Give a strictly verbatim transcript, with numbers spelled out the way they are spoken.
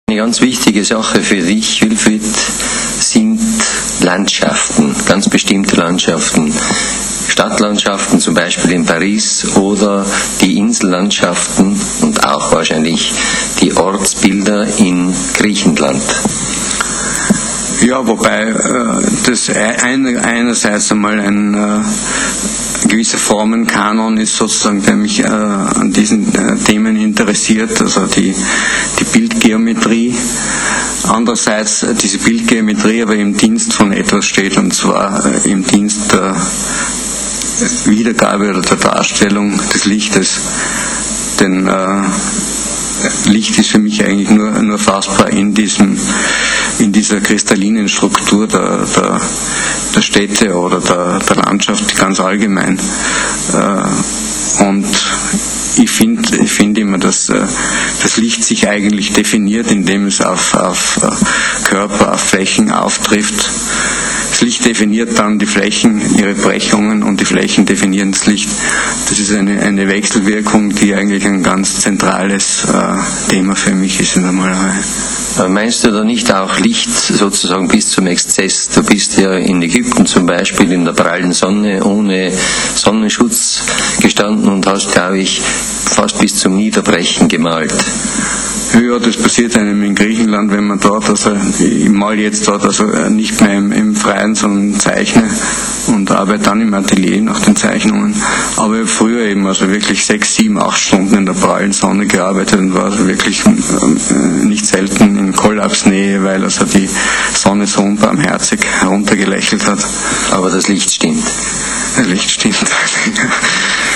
Eine ganz wichtige Sache für dich, Wilfried, sind Landschaften, ganz bestimmte Landschaften. Stadtlandschaften, zum Beispiel in Paris, oder die Insellandschaften und auch wahrscheinlich die Ortsbilder in Griechenland. Ja, wobei äh, das eine, einerseits einmal ein äh, gewisser Formenkanon ist sozusagen, der mich äh, an diesen äh, Themen interessiert, also die, die Bildgeometrie. Andererseits äh, diese Bildgeometrie aber im Dienst von etwas steht, und zwar äh, im Dienst der Wiedergabe oder der Darstellung des Lichtes. Denn äh, Licht ist für mich eigentlich nur, nur fassbar in diesem, in dieser kristallinen Struktur der, der, der Städte oder der, der Landschaft ganz allgemein. Äh, und ich finde ich find immer, dass äh, das Licht sich eigentlich definiert, indem es auf, auf Körper, auf Flächen auftrifft. Das Licht definiert dann die Flächen, ihre Brechungen, und die Flächen definieren das Licht. Das ist eine, eine Wechselwirkung, die eigentlich ein ganz zentrales äh, Thema für mich ist in der Malerei. Aber meinst du da nicht auch Licht sozusagen bis zum Exzess? Du bist ja in Ägypten zum Beispiel in der prallen Sonne ohne Sonnenschutz gestanden und hast, glaube ich, fast bis zum Niederbrechen gemalt. Ja, das passiert einem in Griechenland, wenn man dort, also ich male jetzt dort also nicht mehr im, im Freien, sondern zeichne und arbeite dann im Atelier nach den Zeichnungen. Aber ich habe früher eben also wirklich sechs, sieben, acht Stunden in der prallen Sonne gearbeitet und war also wirklich äh, nicht selten in Kollapsnähe, weil also die Sonne so unbarmherzig heruntergelächelt hat. Aber das Licht stimmt. Das Licht stimmt.